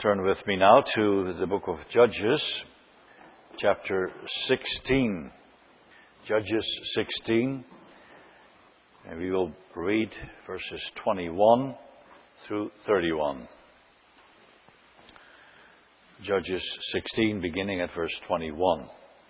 Turn with me now to the book of Judges, chapter 16. Judges 16, and we will read verses 21 through 31. Judges 16, beginning at verse 21.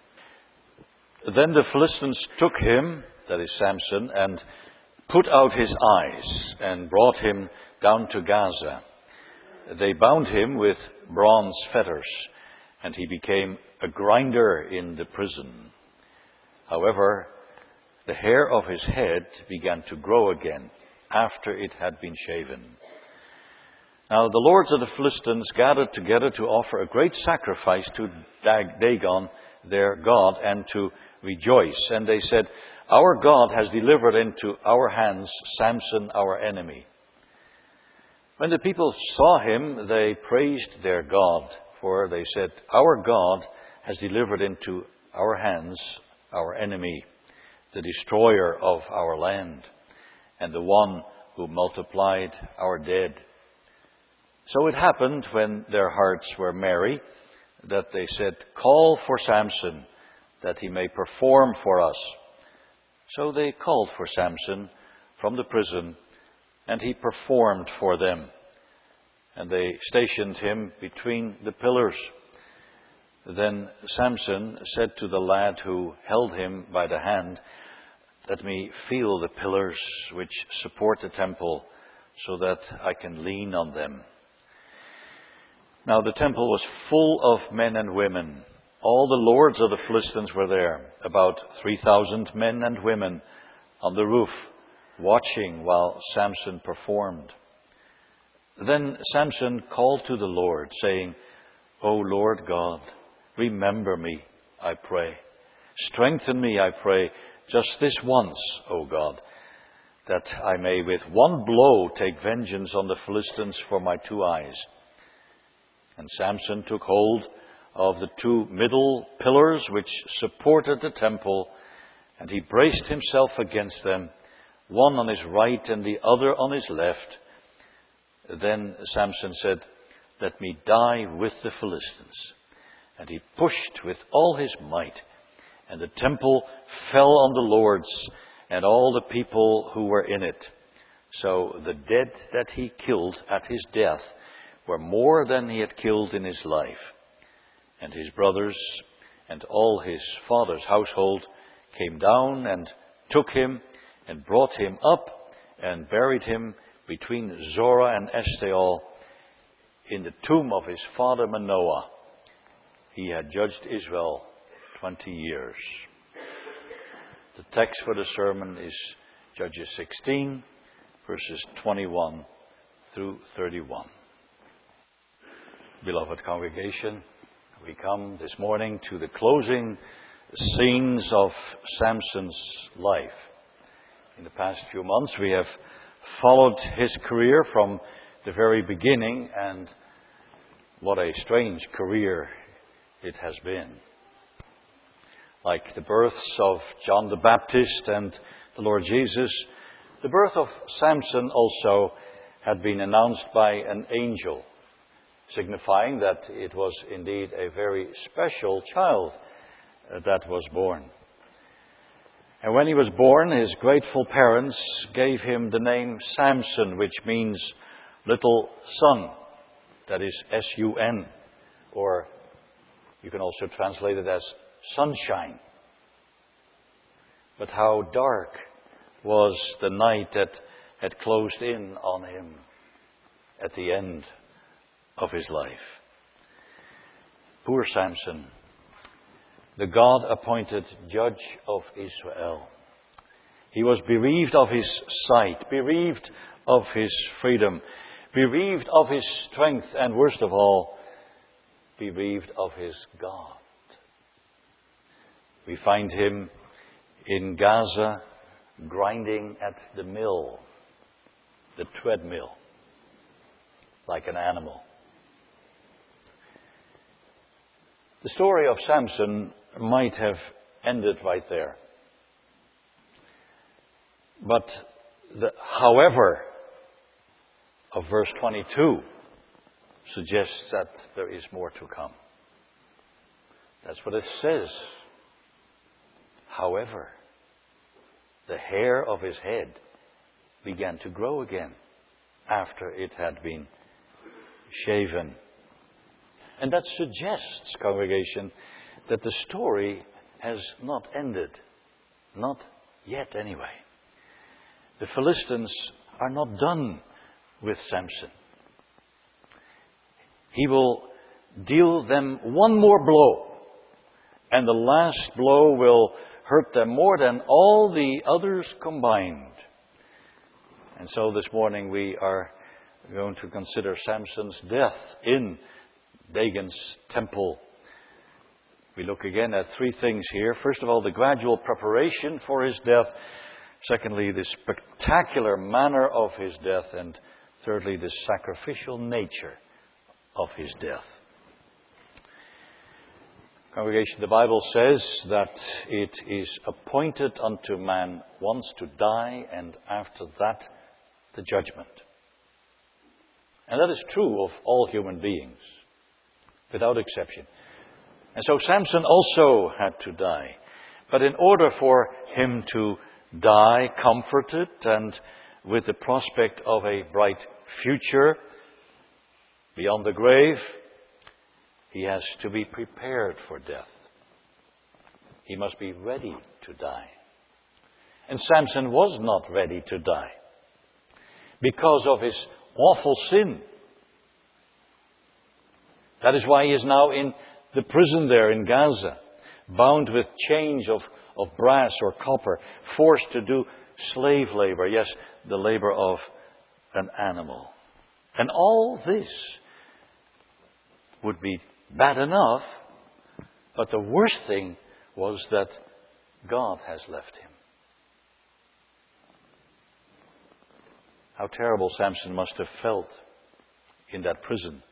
Then the Philistines took him, that is Samson, and put out his eyes, and brought him down to Gaza. They bound him with bronze fetters, and he became a grinder in the prison. However, the hair of his head began to grow again after it had been shaven. Now the lords of the Philistines gathered together to offer a great sacrifice to Dagon, their god, and to rejoice. And they said, "Our God has delivered into our hands Samson, our enemy." When the people saw him, they praised their God, for they said, "Our God has delivered into our hands our enemy, the destroyer of our land, and the one who multiplied our dead." So it happened, when their hearts were merry, that they said, "Call for Samson, that he may perform for us." So they called for Samson from the prison, and he performed for them. And they stationed him between the pillars. Then Samson said to the lad who held him by the hand, "Let me feel the pillars which support the temple, so that I can lean on them." Now the temple was full of men and women. All the lords of the Philistines were there, about 3,000 men and women on the roof, watching while Samson performed. Then Samson called to the Lord, saying, "O Lord God, remember me, I pray. Strengthen me, I pray, just this once, O God, that I may with one blow take vengeance on the Philistines for my 2 eyes." And Samson took hold of the 2 middle pillars which supported the temple, and he braced himself against them, one on his right and the other on his left. Then Samson said, "Let me die with the Philistines." And he pushed with all his might, and the temple fell on the lords and all the people who were in it. So the dead that he killed at his death were more than he had killed in his life. And his brothers and all his father's household came down and took him and brought him up and buried him between Zorah and Eshtaol in the tomb of his father Manoah. He had judged Israel 20 years. The text for the sermon is Judges 16, verses 21 through 31. Beloved congregation, we come this morning to the closing scenes of Samson's life. In the past few months, we have followed his career from the very beginning, and what a strange career it has been. Like the births of John the Baptist and the Lord Jesus, the birth of Samson also had been announced by an angel, signifying that it was indeed a very special child that was born. And when he was born, his grateful parents gave him the name Samson, which means little sun, that is S-U-N, or you can also translate it as sunshine. But how dark was the night that had closed in on him at the end of his life. Poor Samson, the God-appointed judge of Israel. He was bereaved of his sight, bereaved of his freedom, bereaved of his strength, and worst of all, bereaved of his God. We find him in Gaza grinding at the mill, the treadmill, like an animal. The story of Samson might have ended right there. But the however of verse 22 suggests that there is more to come. That's what it says. However, the hair of his head began to grow again after it had been shaven. And that suggests, congregation, that the story has not ended. Not yet, anyway. The Philistines are not done with Samson. He will deal them one more blow, and the last blow will hurt them more than all the others combined. And so this morning we are going to consider Samson's death in Dagon's temple. We look again at three things here. First of all, the gradual preparation for his death. Secondly, the spectacular manner of his death. And thirdly, the sacrificial nature of his death. Congregation, the Bible says that it is appointed unto man once to die, and after that, the judgment. And that is true of all human beings, without exception. And so Samson also had to die. But in order for him to die comforted and with the prospect of a bright future beyond the grave, he has to be prepared for death. He must be ready to die. And Samson was not ready to die because of his awful sin. That is why he is now in the prison there in Gaza, bound with chains of brass or copper, forced to do slave labor, yes, the labor of an animal. And all this would be bad enough, but the worst thing was that God has left him. How terrible Samson must have felt in that prison.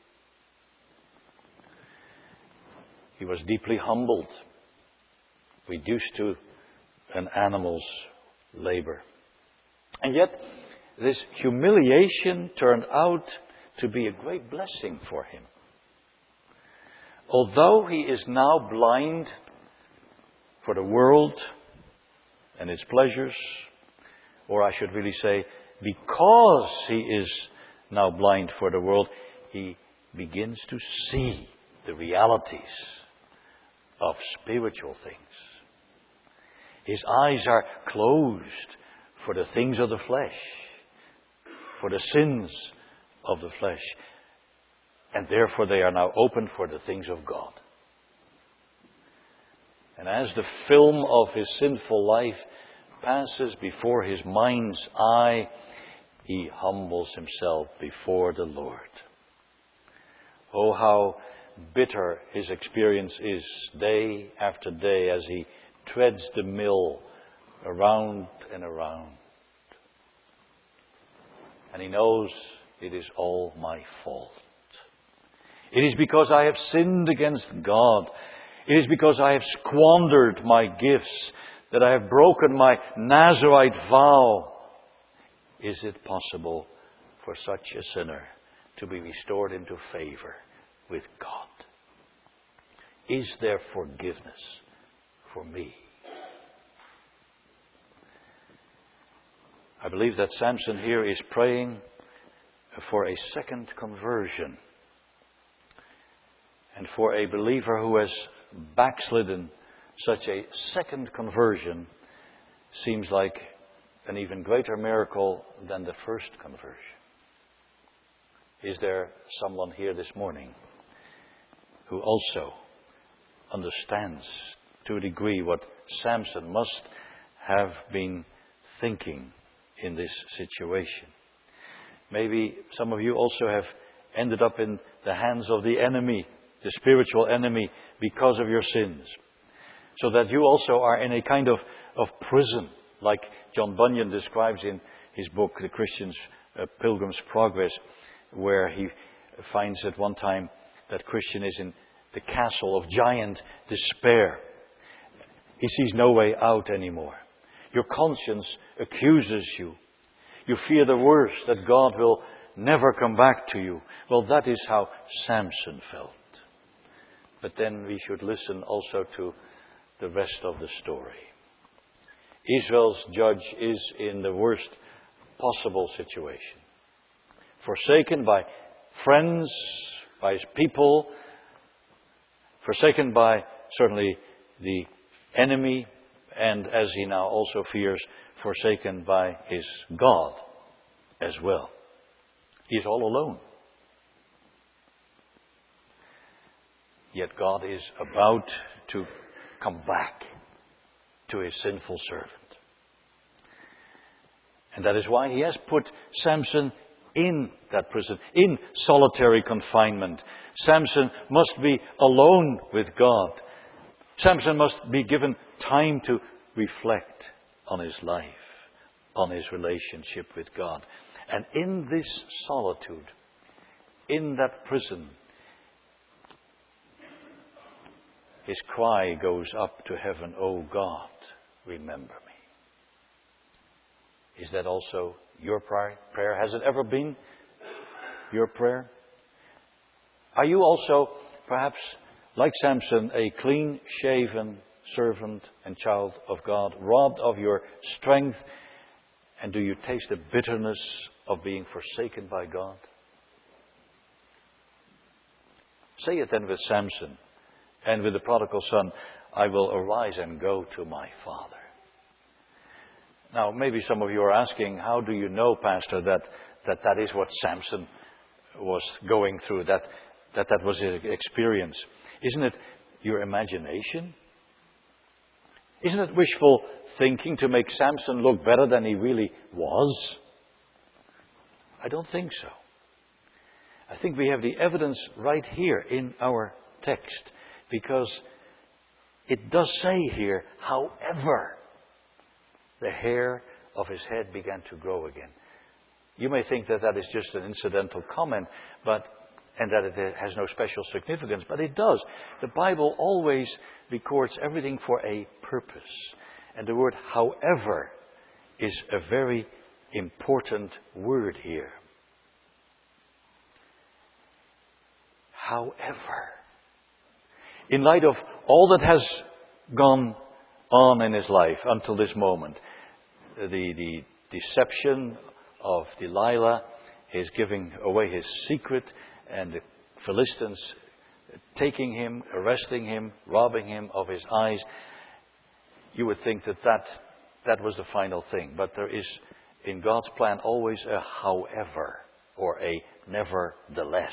He was deeply humbled, reduced to an animal's labor. And yet, this humiliation turned out to be a great blessing for him. Although he is now blind for the world and its pleasures, or I should really say, because he is now blind for the world, he begins to see the realities of spiritual things. His eyes are closed for the things of the flesh, for the sins of the flesh, and therefore they are now open for the things of God. And as the film of his sinful life passes before his mind's eye, he humbles himself before the Lord. Oh, how bitter his experience is day after day as he treads the mill around and around. And he knows it is all my fault. It is because I have sinned against God. It is because I have squandered my gifts, that I have broken my Nazirite vow. Is it possible for such a sinner to be restored into favor with God? Is there forgiveness for me? I believe that Samson here is praying for a second conversion. And for a believer who has backslidden, such a second conversion seems like an even greater miracle than the first conversion. Is there someone here this morning who also understands to a degree what Samson must have been thinking in this situation? Maybe some of you also have ended up in the hands of the enemy, the spiritual enemy, because of your sins. So that you also are in a kind of prison, like John Bunyan describes in his book, The Christian's Pilgrim's Progress, where he finds at one time that Christian is in the castle of giant despair. He sees no way out anymore. Your conscience accuses you. You fear the worst, that God will never come back to you. Well, that is how Samson felt. But then we should listen also to the rest of the story. Israel's judge is in the worst possible situation. Forsaken by friends, by his people, forsaken by certainly the enemy, and as he now also fears, forsaken by his God as well. He is all alone. Yet God is about to come back to his sinful servant. And that is why he has put Samson in that prison, in solitary confinement. Samson must be alone with God. Samson must be given time to reflect on his life, on his relationship with God. And in this solitude, in that prison, his cry goes up to heaven, "Oh God, remember me." Is that also your prayer? Has it ever been your prayer? Are you also, perhaps, like Samson, a clean-shaven servant and child of God, robbed of your strength? And do you taste the bitterness of being forsaken by God? Say it then with Samson and with the prodigal son, "I will arise and go to my father." Now, maybe some of you are asking, how do you know, Pastor, that is what Samson was going through, that was his experience? Isn't it your imagination? Isn't it wishful thinking to make Samson look better than he really was? I don't think so. I think we have the evidence right here in our text, because it does say here, however, the hair of his head began to grow again. You may think that is just an incidental comment, and that it has no special significance, but it does. The Bible always records everything for a purpose. And the word however is a very important word here. However, in light of all that has gone on in his life until this moment, the deception of Delilah, his giving away his secret, and the Philistines taking him, arresting him, robbing him of his eyes, you would think that was the final thing. But there is, in God's plan, always a however, or a nevertheless.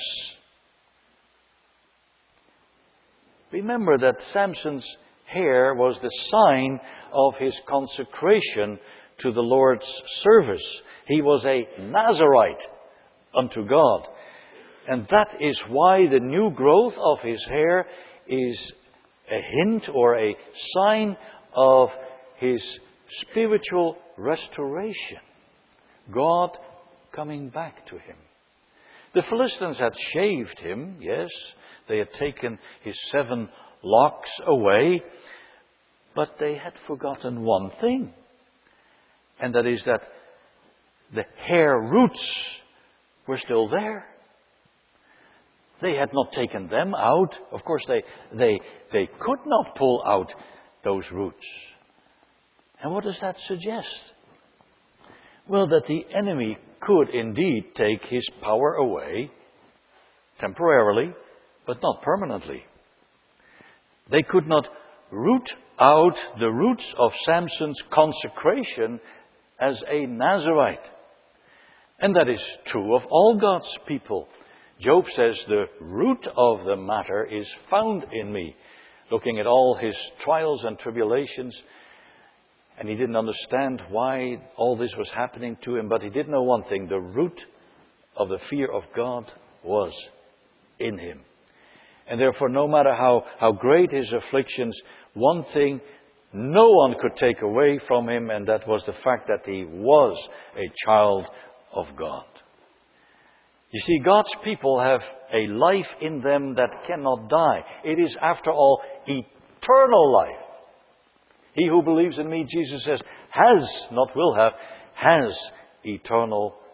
Remember that Samson's hair was the sign of his consecration to the Lord's service. He was a Nazirite unto God. And that is why the new growth of his hair is a hint or a sign of his spiritual restoration. God coming back to him. The Philistines had shaved him, yes. They had taken his 7 locks away. But they had forgotten one thing. And that is that the hair roots were still there. They had not taken them out. Of course, they could not pull out those roots. And what does that suggest? Well, that the enemy could indeed take his power away temporarily, but not permanently. They could not root out the roots of Samson's consecration as a Nazirite. And that is true of all God's people. Job says, the root of the matter is found in me. Looking at all his trials and tribulations, and he didn't understand why all this was happening to him, but he did know one thing: the root of the fear of God was in him. And therefore, no matter how great his afflictions, one thing no one could take away from him, and that was the fact that he was a child of God. You see, God's people have a life in them that cannot die. It is, after all, eternal life. He who believes in me, Jesus says, has, not will have, has eternal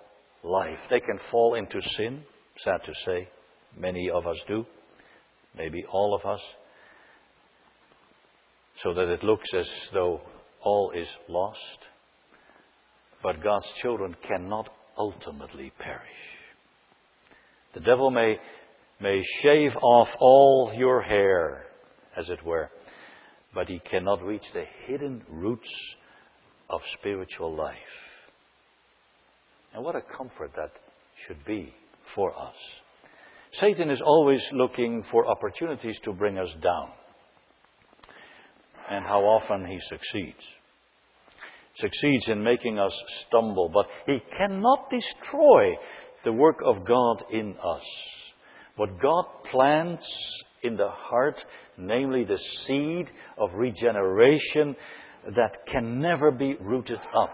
life. They can fall into sin, sad to say. Many of us do. Maybe all of us. So that it looks as though all is lost. But God's children cannot ultimately perish. The devil may shave off all your hair, as it were, but he cannot reach the hidden roots of spiritual life. And what a comfort that should be for us. Satan is always looking for opportunities to bring us down. And how often he succeeds. Succeeds in making us stumble, but he cannot destroy the work of God in us. What God plants in the heart, namely the seed of regeneration, that can never be rooted up.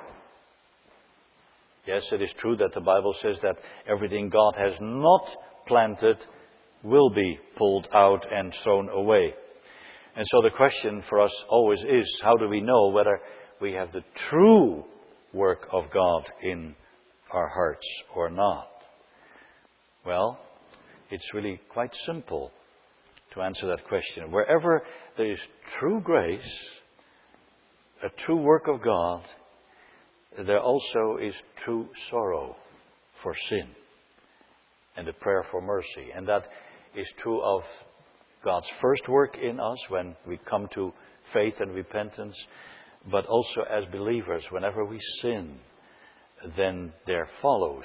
Yes, it is true that the Bible says that everything God has not planted will be pulled out and thrown away. And so the question for us always is, how do we know whether we have the true work of God in our hearts or not? Well, it's really quite simple to answer that question. Wherever there is true grace, a true work of God, there also is true sorrow for sin and a prayer for mercy. And that is true of God's first work in us when we come to faith and repentance, but also as believers, whenever we sin, then there follows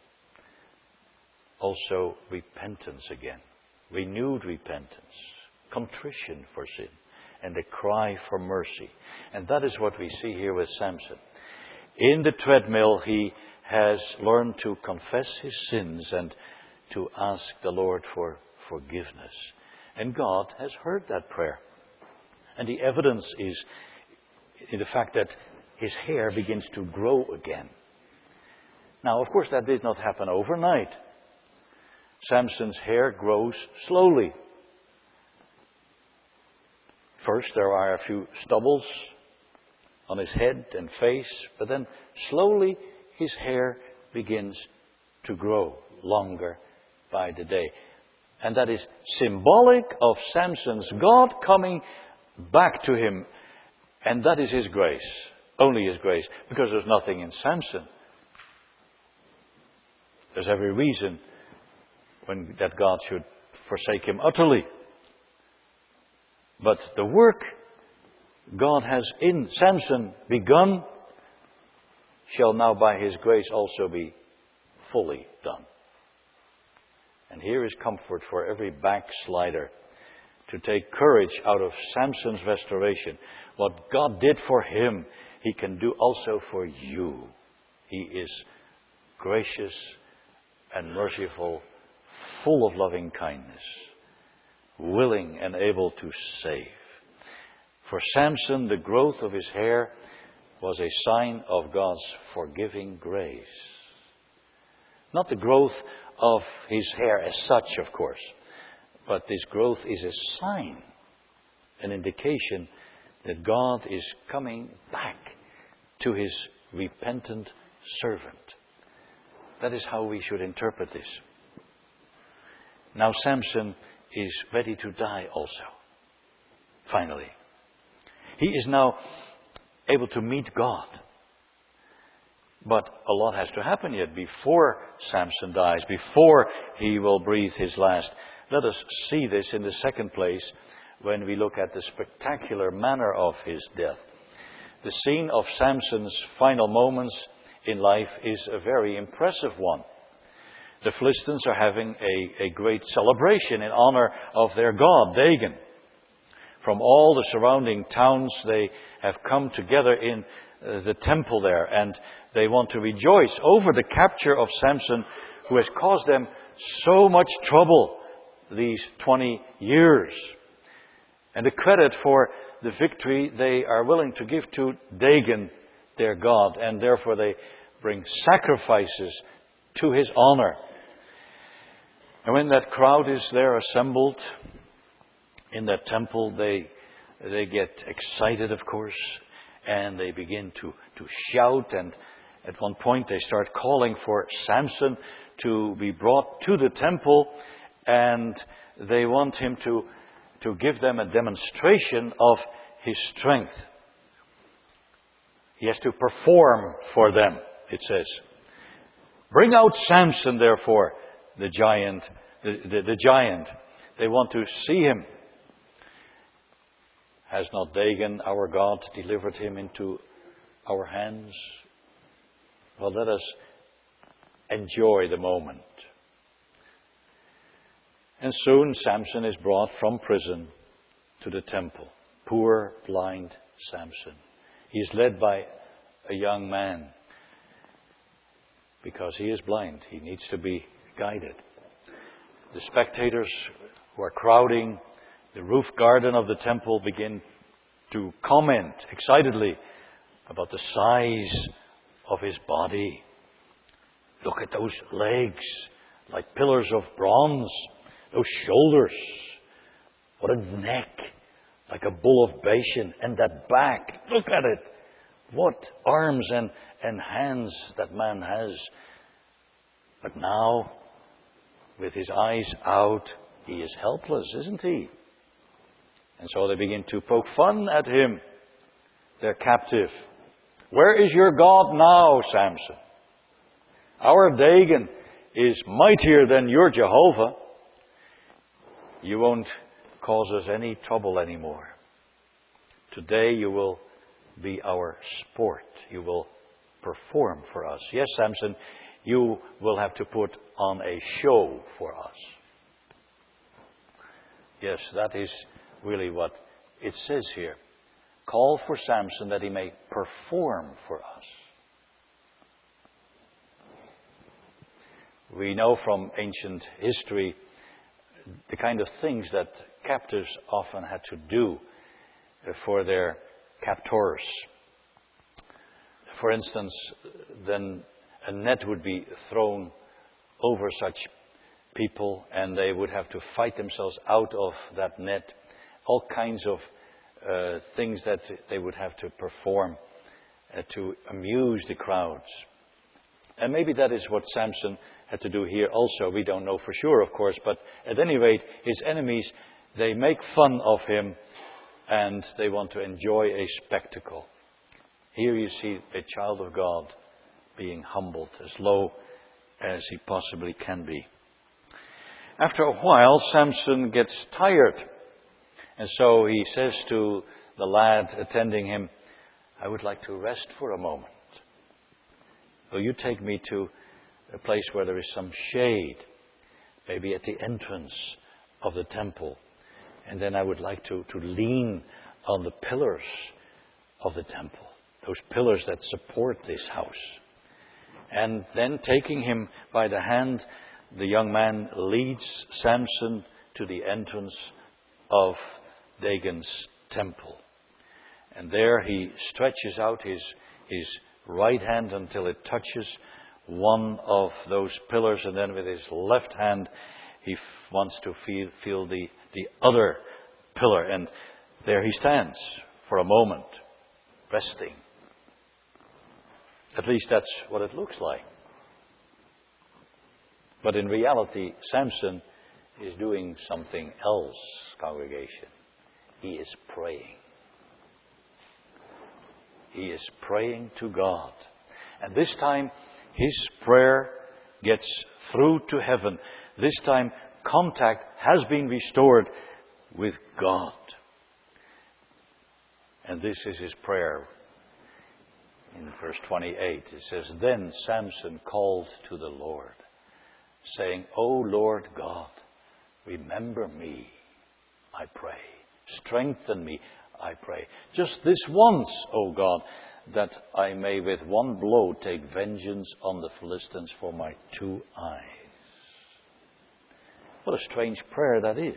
also repentance again, renewed repentance, contrition for sin, and a cry for mercy. And that is what we see here with Samson. In the treadmill, he has learned to confess his sins and to ask the Lord for forgiveness. And God has heard that prayer. And the evidence is in the fact that his hair begins to grow again. Now, of course, that did not happen overnight. Samson's hair grows slowly. First, there are a few stubbles on his head and face, but then slowly his hair begins to grow longer by the day. And that is symbolic of Samson's God coming back to him. And that is his grace. Only his grace. Because there's nothing in Samson. There's every reason that God should forsake him utterly. But the work God has in Samson begun shall now by his grace also be fully done. And here is comfort for every backslider to take courage out of Samson's restoration. What God did for him, he can do also for you. He is gracious and merciful, full of loving kindness, willing and able to save. For Samson, the growth of his hair was a sign of God's forgiving grace. Not the growth of his hair as such, of course, but this growth is a sign, an indication that God is coming back to his repentant servant. That is how we should interpret this. Now Samson is ready to die also. Finally. He is now able to meet God. But a lot has to happen yet before Samson dies, before he will breathe his last. Let us see this in the second place when we look at the spectacular manner of his death. The scene of Samson's final moments in life is a very impressive one. The Philistines are having a great celebration in honor of their god, Dagon. From all the surrounding towns, they have come together in the temple there, and they want to rejoice over the capture of Samson, who has caused them so much trouble these 20 years. And the credit for the victory they are willing to give to Dagon, their god, and therefore they bring sacrifices to his honor. And when that crowd is there assembled in that temple, they get excited, of course, and they begin to shout, and At one point they start calling for Samson to be brought to the temple, and they want him to give them a demonstration of his strength. He has to perform for them, it says. Bring out Samson, therefore, the giant. The giant. They want to see him. Has not Dagon, our God, delivered him into our hands? Well, let us enjoy the moment. And soon Samson is brought from prison to the temple. Poor, blind Samson. He is led by a young man. Because he is blind, he needs to be guided. The spectators who are crowding the roof garden of the temple begin to comment excitedly about the size of his body. Look at those legs, like pillars of bronze. Those shoulders. What a neck, like a bull of Bashan. And that back, look at it. What arms and hands that man has. But now, with his eyes out, he is helpless, isn't he? And so they begin to poke fun at him. They're captive. Where is your God now, Samson? Our Dagon is mightier than your Jehovah. You won't cause us any trouble anymore. Today you will be our sport. You will perform for us. Yes, Samson, you will have to put on a show for us. Yes, that is really what it says here. Call for Samson that he may perform for us. We know from ancient history the kind of things that captives often had to do for their captors. For instance, then a net would be thrown over such people and they would have to fight themselves out of that net. All kinds of things that they would have to perform to amuse the crowds. And maybe that is what Samson had to do here also. We don't know for sure, of course, but at any rate, his enemies, they make fun of him and they want to enjoy a spectacle. Here you see a child of God being humbled as low as he possibly can be. After a while, Samson gets tired. And so he says to the lad attending him, I would like to rest for a moment. Will you take me to a place where there is some shade, maybe at the entrance of the temple? And then I would like to lean on the pillars of the temple, those pillars that support this house. And then taking him by the hand, the young man leads Samson to the entrance of Dagon's temple. And there he stretches out his right hand until it touches one of those pillars, and then with his left hand he wants to feel the other pillar. And there he stands for a moment, resting. At least that's what it looks like. But in reality, Samson is doing something else, congregation. He is praying. He is praying to God. And this time, his prayer gets through to heaven. This time, contact has been restored with God. And this is his prayer. In verse 28, it says, Then Samson called to the Lord, saying, O Lord God, remember me, I pray. Strengthen me, I pray. Just this once, O God, that I may with one blow take vengeance on the Philistines for my 2 eyes. What a strange prayer that is.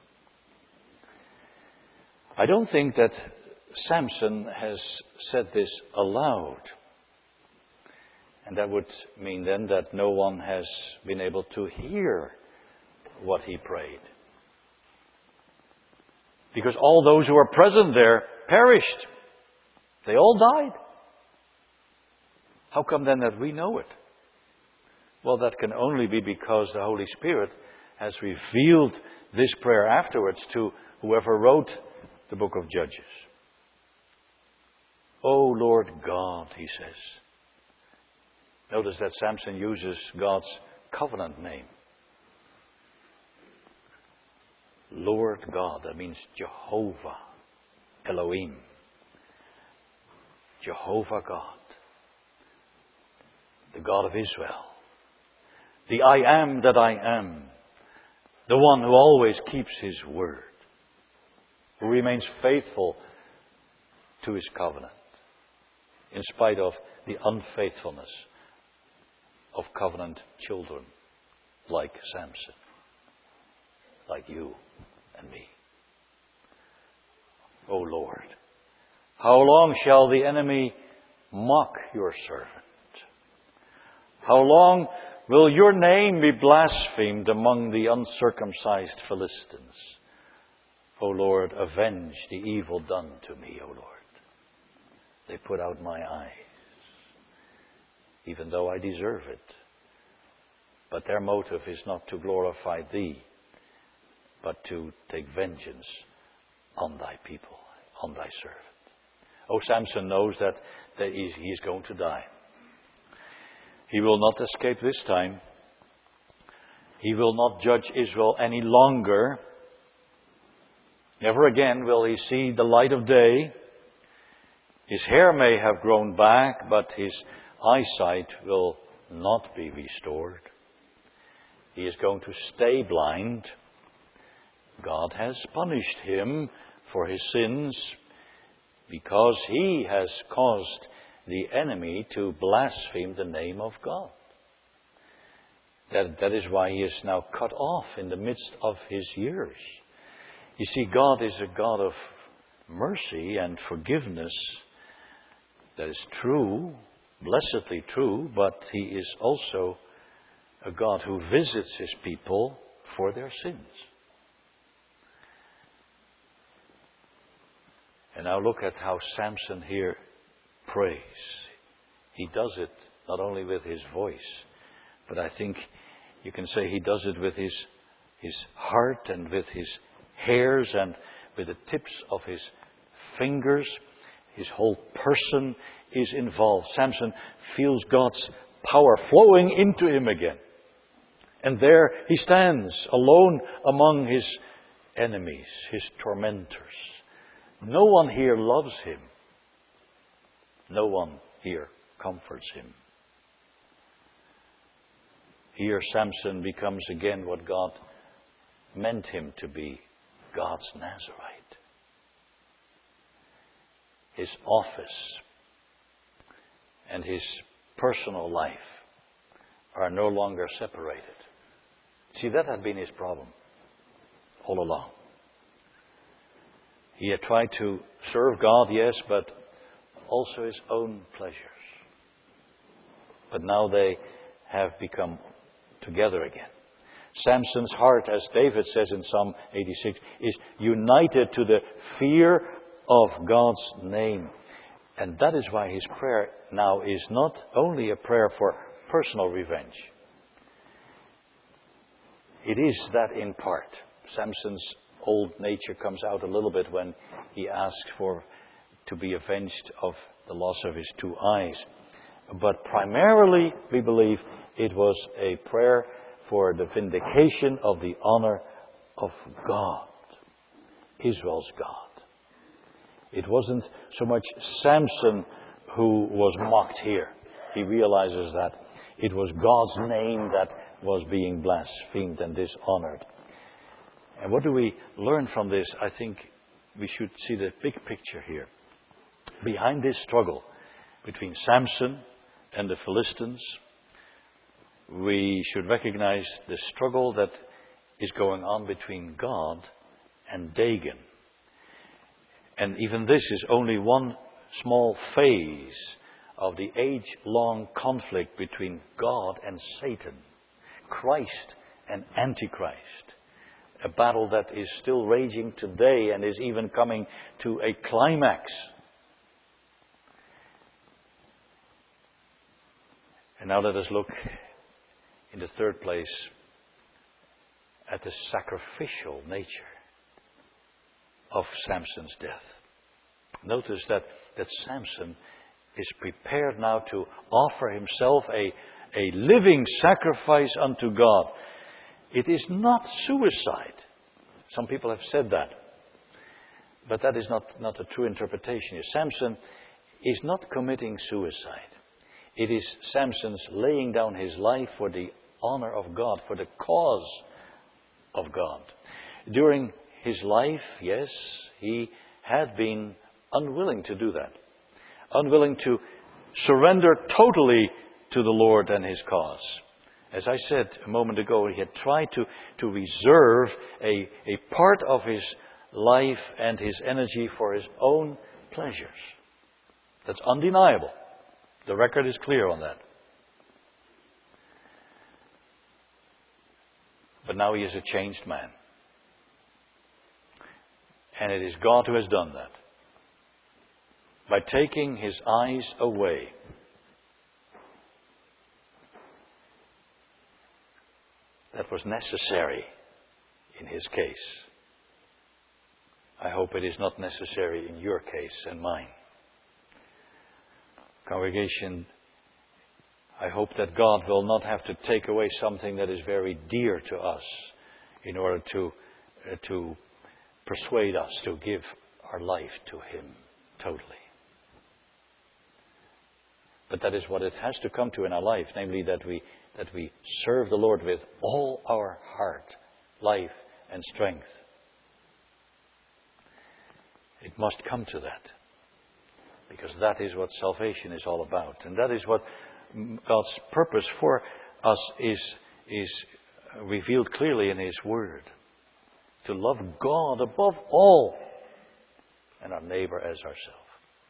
I don't think that Samson has said this aloud. And that would mean then that no one has been able to hear what he prayed. Because all those who were present there perished. They all died. How come then that we know it? Well, that can only be because the Holy Spirit has revealed this prayer afterwards to whoever wrote the book of Judges. "O Lord God," he says. Notice that Samson uses God's covenant name. Lord God, that means Jehovah, Elohim. Jehovah God, the God of Israel. The I am that I am. The one who always keeps his word. Who remains faithful to his covenant. In spite of the unfaithfulness of covenant children like Samson. Like you and me. O Lord, how long shall the enemy mock your servant? How long will your name be blasphemed among the uncircumcised Philistines? O Lord, avenge the evil done to me, O Lord. They put out my eyes, even though I deserve it. But their motive is not to glorify thee, but to take vengeance on thy people, on thy servant. Oh, Samson knows that he is going to die. He will not escape this time. He will not judge Israel any longer. Never again will he see the light of day. His hair may have grown back, but his eyesight will not be restored. He is going to stay blind. God has punished him for his sins because he has caused the enemy to blaspheme the name of God. That is why he is now cut off in the midst of his years. You see, God is a God of mercy and forgiveness. That is true, blessedly true, but he is also a God who visits his people for their sins. And now look at how Samson here prays. He does it not only with his voice, but I think you can say he does it with his heart and with his hairs and with the tips of his fingers. His whole person is involved. Samson feels God's power flowing into him again. And there he stands alone among his enemies, his tormentors. No one here loves him. No one here comforts him. Here Samson becomes again what God meant him to be, God's Nazarite. His office and his personal life are no longer separated. See, that had been his problem all along. He had tried to serve God, yes, but also his own pleasures. But now they have become together again. Samson's heart, as David says in Psalm 86, is united to the fear of God's name. And that is why his prayer now is not only a prayer for personal revenge. It is that in part. Samson's old nature comes out a little bit when he asks to be avenged of the loss of his two eyes. But primarily, we believe, it was a prayer for the vindication of the honor of God, Israel's God. It wasn't so much Samson who was mocked here. He realizes that it was God's name that was being blasphemed and dishonored. And what do we learn from this? I think we should see the big picture here. Behind this struggle between Samson and the Philistines, we should recognize the struggle that is going on between God and Dagon. And even this is only one small phase of the age-long conflict between God and Satan, Christ and Antichrist. A battle that is still raging today and is even coming to a climax. And now let us look in the third place at the sacrificial nature of Samson's death. Notice that Samson is prepared now to offer himself a living sacrifice unto God. It is not suicide. Some people have said that. But that is not a true interpretation. Samson is not committing suicide. It is Samson's laying down his life for the honor of God, for the cause of God. During his life, yes, he had been unwilling to do that. Unwilling to surrender totally to the Lord and His cause. As I said a moment ago, he had tried to reserve a part of his life and his energy for his own pleasures. That's undeniable. The record is clear on that. But now he is a changed man. And it is God who has done that. By taking his eyes away. That was necessary in his case. I hope it is not necessary in your case and mine. Congregation, I hope that God will not have to take away something that is very dear to us in order to persuade us to give our life to Him totally. But that is what it has to come to in our life, namely that we serve the Lord with all our heart, life and strength. It must come to that. Because that is what salvation is all about. And that is what God's purpose for us is revealed clearly in His Word. To love God above all and our neighbor as ourselves.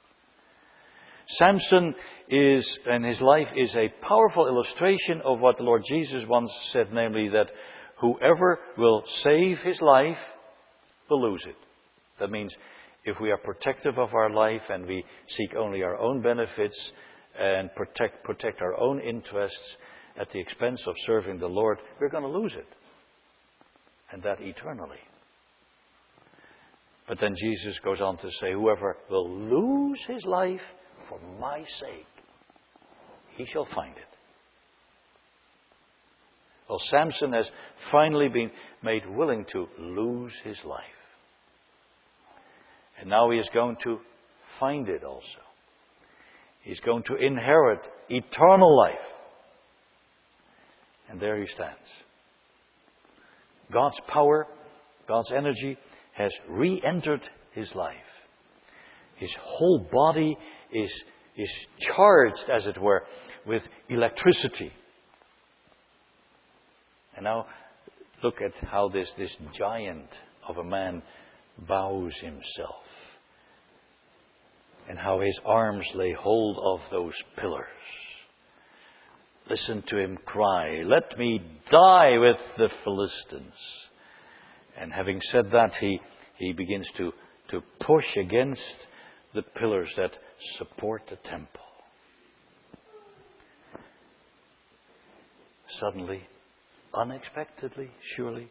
Samson and his life is a powerful illustration of what the Lord Jesus once said, namely that whoever will save his life will lose it. That means if we are protective of our life and we seek only our own benefits and protect our own interests at the expense of serving the Lord, we're going to lose it. And that eternally. But then Jesus goes on to say, whoever will lose his life for my sake, he shall find it. Well, Samson has finally been made willing to lose his life. And now he is going to find it also. He's going to inherit eternal life. And there he stands. God's power, God's energy has re-entered his life. His whole body is charged, as it were, with electricity. And now look at how this giant of a man bows himself. And how his arms lay hold of those pillars. Listen to him cry, "Let me die with the Philistines." And having said that, he begins to push against the pillars that support the temple. Suddenly, unexpectedly, surely,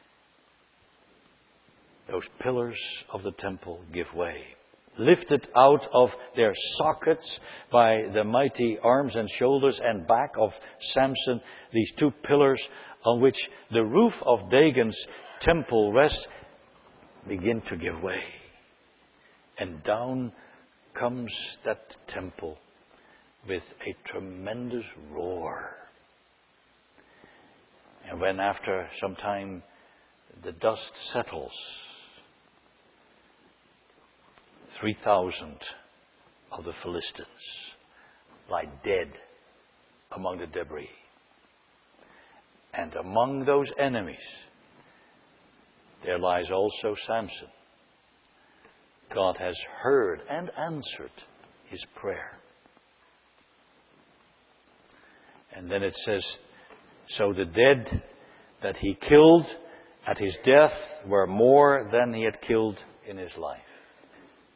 those pillars of the temple give way. Lifted out of their sockets by the mighty arms and shoulders and back of Samson, these two pillars on which the roof of Dagon's temple rests begin to give way. And down comes that temple with a tremendous roar. And when after some time the dust settles, 3,000 of the Philistines lie dead among the debris. And among those enemies, there lies also Samson. God has heard and answered his prayer. And then it says, so the dead that he killed at his death were more than he had killed in his life.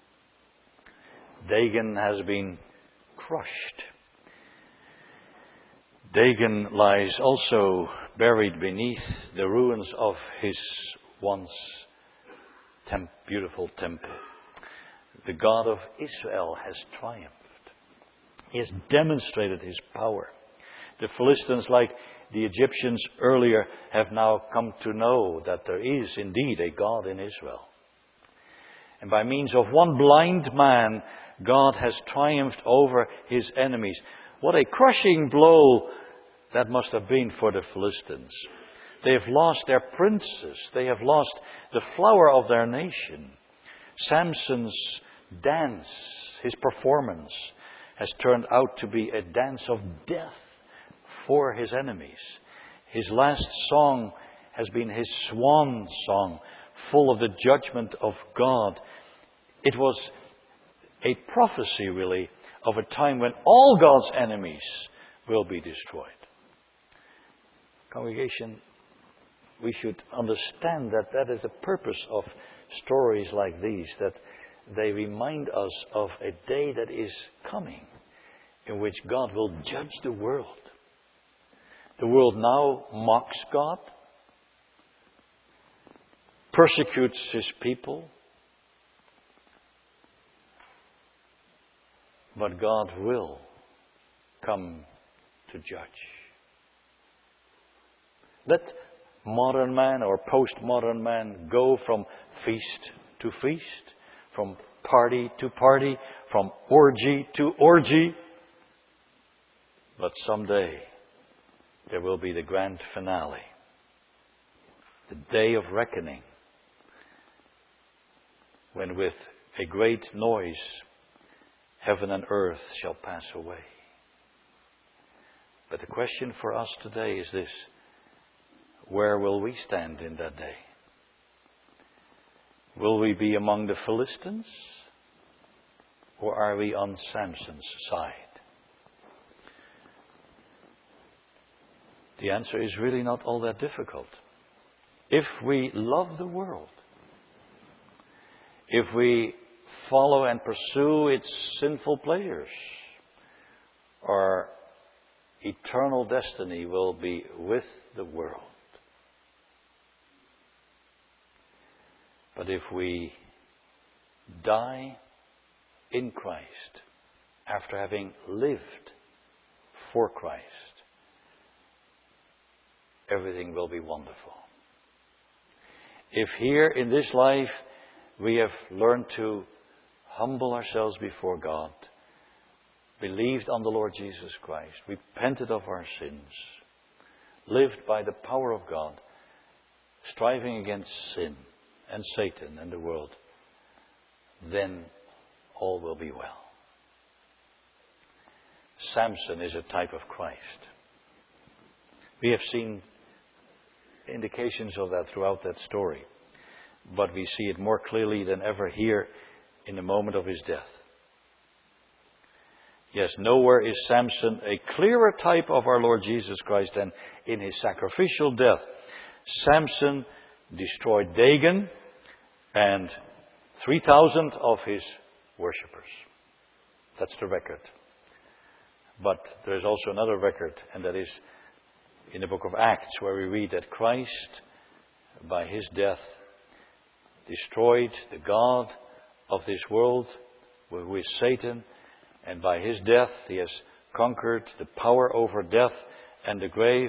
Dagon has been crushed. Dagon lies also buried beneath the ruins of his once beautiful temple. The God of Israel has triumphed. He has demonstrated his power. The Philistines, like the Egyptians earlier, have now come to know that there is indeed a God in Israel. And by means of one blind man, God has triumphed over his enemies. What a crushing blow that must have been for the Philistines. They have lost their princes. They have lost the flower of their nation. Samson's dance, his performance, has turned out to be a dance of death for his enemies. His last song has been his swan song, full of the judgment of God. It was a prophecy, really, of a time when all God's enemies will be destroyed. Congregation, we should understand that that is the purpose of stories like these, that they remind us of a day that is coming in which God will judge the world. The world now mocks God, persecutes his people, but God will come to judge. Let modern man or postmodern man go from feast to feast, from party to party, from orgy to orgy. But someday there will be the grand finale, the day of reckoning, when with a great noise heaven and earth shall pass away. But the question for us today is this: where will we stand in that day? Will we be among the Philistines, or are we on Samson's side? The answer is really not all that difficult. If we love the world, if we follow and pursue its sinful pleasures, our eternal destiny will be with the world. But if we die in Christ after having lived for Christ, everything will be wonderful. If here in this life we have learned to humble ourselves before God, believed on the Lord Jesus Christ, repented of our sins, lived by the power of God, striving against sin and Satan and the world, then all will be well. Samson is a type of Christ. We have seen indications of that throughout that story, but we see it more clearly than ever here in the moment of his death. Yes, nowhere is Samson a clearer type of our Lord Jesus Christ than in his sacrificial death. Samson destroyed Dagon and 3,000 of his worshippers. That's the record. But there is also another record, and that is in the book of Acts, where we read that Christ, by his death, destroyed the God of this world, who is Satan, and by his death he has conquered the power over death and the grave.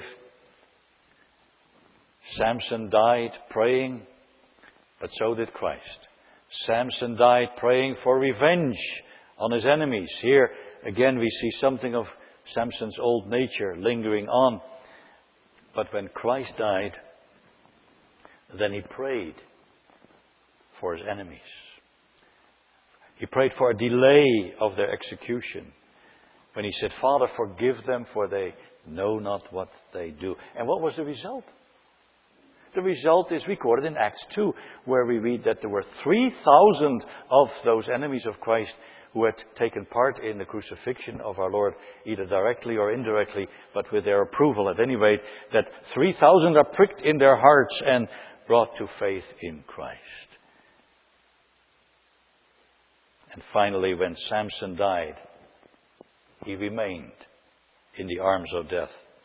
Samson died praying, but so did Christ. Samson died praying for revenge on his enemies. Here again we see something of Samson's old nature lingering on. But when Christ died, then he prayed for his enemies. He prayed for a delay of their execution, when he said, "Father, forgive them, for they know not what they do." And what was the result? The result is recorded in Acts 2, where we read that there were 3,000 of those enemies of Christ who had taken part in the crucifixion of our Lord, either directly or indirectly, but with their approval at any rate, that 3,000 are pricked in their hearts and brought to faith in Christ. And finally, when Samson died, he remained in the arms of death.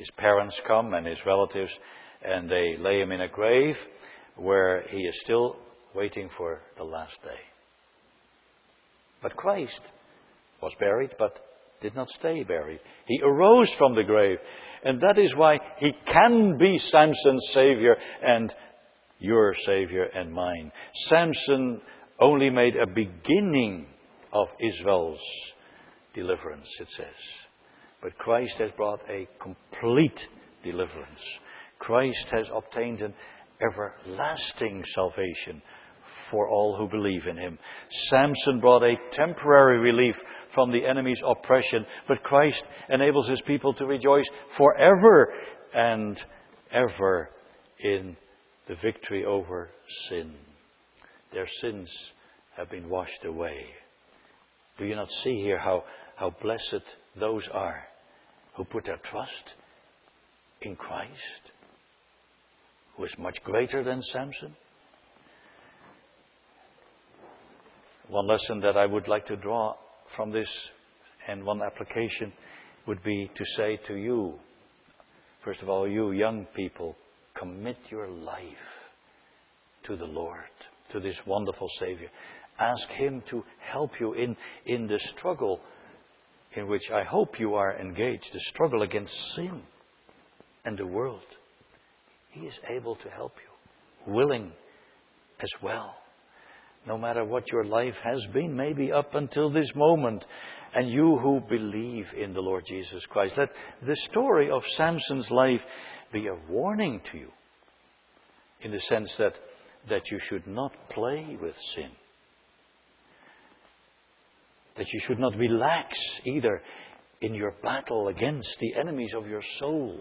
his parents come and his relatives, and they lay him in a grave where he is still waiting for the last day. But Christ was buried, but did not stay buried. He arose from the grave, and that is why he can be Samson's Savior and your Savior and mine. Samson only made a beginning of Israel's deliverance, it says. But Christ has brought a complete deliverance. Christ has obtained an everlasting salvation for all who believe in him. Samson brought a temporary relief from the enemy's oppression, but Christ enables his people to rejoice forever and ever in the victory over sin. Their sins have been washed away. Do you not see here how blessed those are who put their trust in Christ, who is much greater than Samson? One lesson that I would like to draw from this, and one application, would be to say to you, first of all, you young people, commit your life to the Lord, to this wonderful Savior. Ask him to help you in the struggle in which I hope you are engaged, the struggle against sin and the world. He is able to help you, willing as well. No matter what your life has been, maybe up until this moment, and you who believe in the Lord Jesus Christ, let the story of Samson's life be a warning to you, in the sense that you should not play with sin, that you should not relax either in your battle against the enemies of your soul.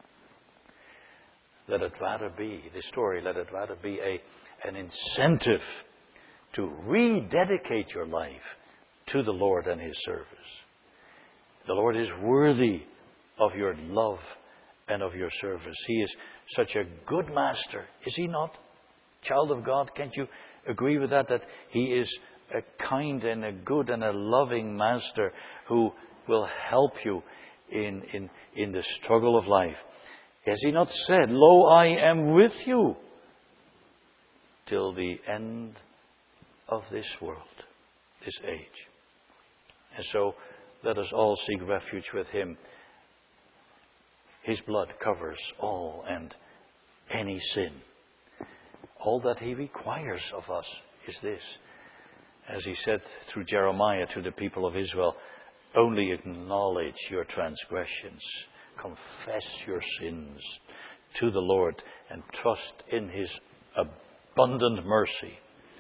Let it rather be, let it rather be an incentive to rededicate your life to the Lord and his service. The Lord is worthy of your love and of your service. He is such a good master, is he not? Child of God, can't you agree with that? That he is a kind and a good and a loving master who will help you in the struggle of life. Has he not said, "Lo, I am with you till the end of this world, this age"? And so let us all seek refuge with him. His blood covers all and any sin. All that he requires of us is this. As he said through Jeremiah to the people of Israel, only acknowledge your transgressions, confess your sins to the Lord, and trust in his abundant mercy.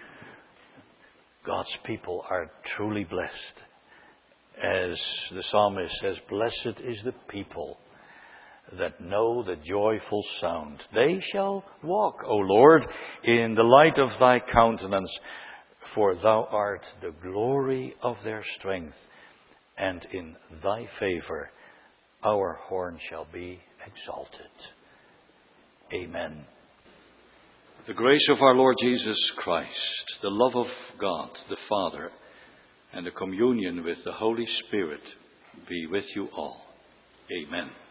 God's people are truly blessed. As the psalmist says, "Blessed is the people that know the joyful sound. They shall walk, O Lord, in the light of thy countenance, for thou art the glory of their strength, and in thy favor our horn shall be exalted." Amen. The grace of our Lord Jesus Christ, the love of God the Father, and the communion with the Holy Spirit be with you all. Amen.